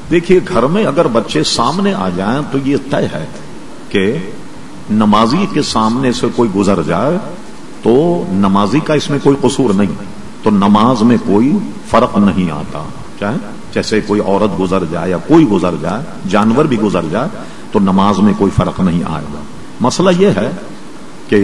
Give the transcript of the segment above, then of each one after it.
دیکھیے گھر میں اگر بچے سامنے آ جائیں تو یہ طے ہے کہ نمازی کے سامنے سے کوئی گزر جائے تو نمازی کا اس میں کوئی قصور نہیں، تو نماز میں کوئی فرق نہیں آتا، چاہے جیسے کوئی عورت گزر جائے یا کوئی گزر جائے، جانور بھی گزر جائے تو نماز میں کوئی فرق نہیں آئے گا۔ مسئلہ یہ ہے کہ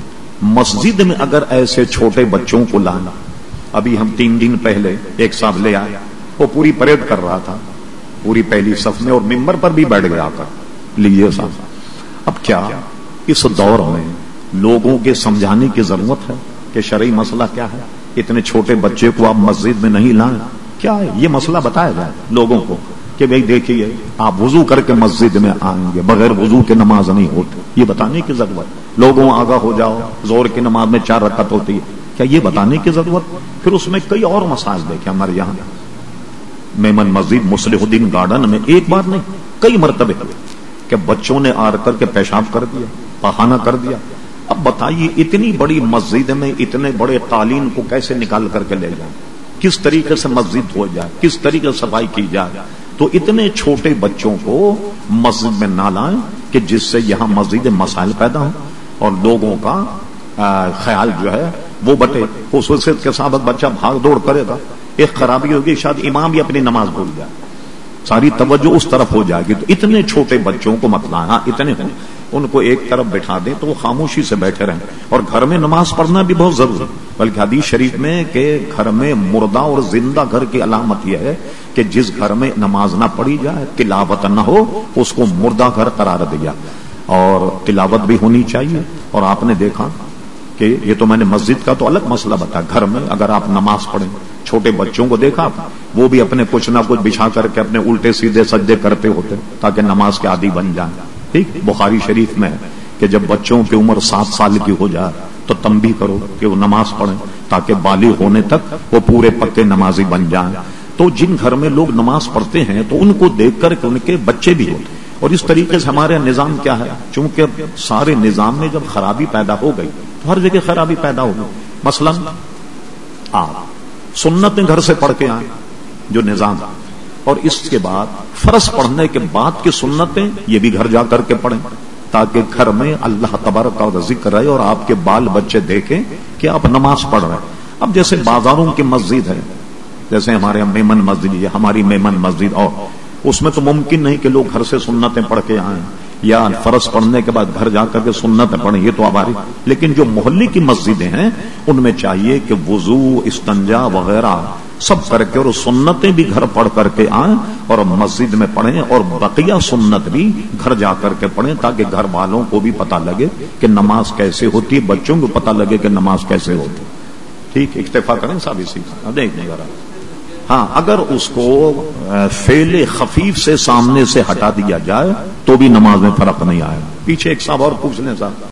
مسجد میں اگر ایسے چھوٹے بچوں کو لانا، ابھی ہم 3 دن پہلے ایک صاحب لے آئے، وہ پوری پریڈ کر رہا تھا پوری پہلی صف میں اور ممبر پر بھی بیٹھ گیا کر لیجیے صاحب۔ اب کیا اس دور میں لوگوں کے سمجھانے کی ضرورت ہے کہ شرعی مسئلہ کیا ہے؟ اتنے چھوٹے بچے کو آپ مسجد میں نہیں لائیں، کیا ہے یہ مسئلہ بتایا جائے لوگوں کو کہ بھئی دیکھیے آپ وضو کر کے مسجد میں آئیں گے، بغیر وضو کے نماز نہیں ہوتی، یہ بتانے کی ضرورت۔ لوگوں آگاہ ہو جاؤ، زور کی نماز میں 4 رکعت ہوتی ہے، کیا یہ بتانے کی ضرورت؟ پھر اس میں کئی اور مسائل دیکھیں ہمارے یہاں میمن مسجد مصلح الدین گارڈن میں ایک بار نہیں کئی مرتبے کہ بچوں نے آ کر کے پیشاب کر دیا، پخانہ کر دیا۔ اب بتائیے اتنی بڑی مسجد میں اتنے بڑے قالین کو کیسے نکال کر کے لے جائیں، کس طریقے سے مسجد ہو جائے، کس طریقے سے صفائی کی جائے؟ تو اتنے چھوٹے بچوں کو مسجد میں نہ لائیں کہ جس سے یہاں مسجد مسائل پیدا ہوں اور لوگوں کا خیال جو ہے وہ بٹے، خصوصیت کے ساتھ بچہ بھاگ دوڑ کرے گا، ایک خرابی ہوگی، شاید امام بھی اپنی نماز بھول جائے، ساری توجہ اس طرف ہو جائے گی۔ تو اتنے چھوٹے بچوں کو مت لائیں، اتنے ہوں ان کو ایک طرف بٹھا دیں تو وہ خاموشی سے بیٹھے رہیں، اور گھر میں نماز پڑھنا بھی بہت ضروری ہے، بلکہ حدیث شریف میں کہ گھر میں مردہ اور زندہ گھر کی علامت یہ ہے کہ جس گھر میں نماز نہ پڑھی جائے، تلاوت نہ ہو، اس کو مردہ گھر قرار دیا، اور تلاوت بھی ہونی چاہیے۔ اور آپ نے دیکھا کہ یہ تو میں نے مسجد کا تو الگ مسئلہ بتایا، گھر میں اگر آپ نماز پڑھیں، چھوٹے بچوں کو دیکھا وہ بھی اپنے کچھ نہ کچھ بچھا کر کے اپنے الٹے سیدھے سجدے کرتے ہوتے تاکہ نماز کے عادی بن جائیں۔ ٹھیک، بخاری شریف میں کہ جب بچوں کی عمر 7 سال کی ہو جائے تو تنبیہ کرو کہ وہ نماز پڑھیں تاکہ بالغ ہونے تک وہ پورے پکے نمازی بن جائیں۔ تو جن گھر میں لوگ نماز پڑھتے ہیں تو ان کو دیکھ کر کے ان کے بچے بھی ہوتے ہیں، اور اس طریقے سے ہمارے نظام کیا ہے، چونکہ سارے نظام میں جب خرابی پیدا ہو گئی تو ہر جگہ خرابی پیدا ہو گئی۔ مثلا آپ سنتیں گھر سے پڑھ کے آئیں جو نظام، اور اس کے بعد فرض پڑھنے کے بعد کی سنتیں یہ بھی گھر جا کر کے پڑھیں تاکہ گھر میں اللہ تبارک و ذکر رہے اور آپ کے بال بچے دیکھیں کہ آپ نماز پڑھ رہے ہیں۔ اب جیسے بازاروں کی مسجد ہے، جیسے ہمارے میمن مسجد، یہ ہماری میمن مسجد، اور اس میں تو ممکن نہیں کہ لوگ گھر سے سنتیں پڑھ کے آئیں یا فرض پڑھنے کے بعد گھر جا کر کے سنتیں پڑھیں، یہ تو ہماری، لیکن جو محلے کی مسجدیں ہیں ان میں چاہیے کہ وضو، استنجا وغیرہ سب کر کے اور سنتیں بھی گھر پڑھ کر کے آئیں اور مسجد میں پڑھیں، اور بقیہ سنت بھی گھر جا کر کے پڑھیں تاکہ گھر والوں کو بھی پتہ لگے کہ نماز کیسے ہوتی ہے، بچوں کو پتہ لگے کہ نماز کیسے ہوتی ہے۔ ٹھیک، اکتفا کریں صاحب اسی کا، دیکھنے ذرا۔ ہاں، اگر اس کو فعل خفیف سے سامنے سے ہٹا دیا جائے تو بھی نماز میں فرق نہیں آئے۔ پیچھے ایک صاحب اور پوچھ لیں صاحب۔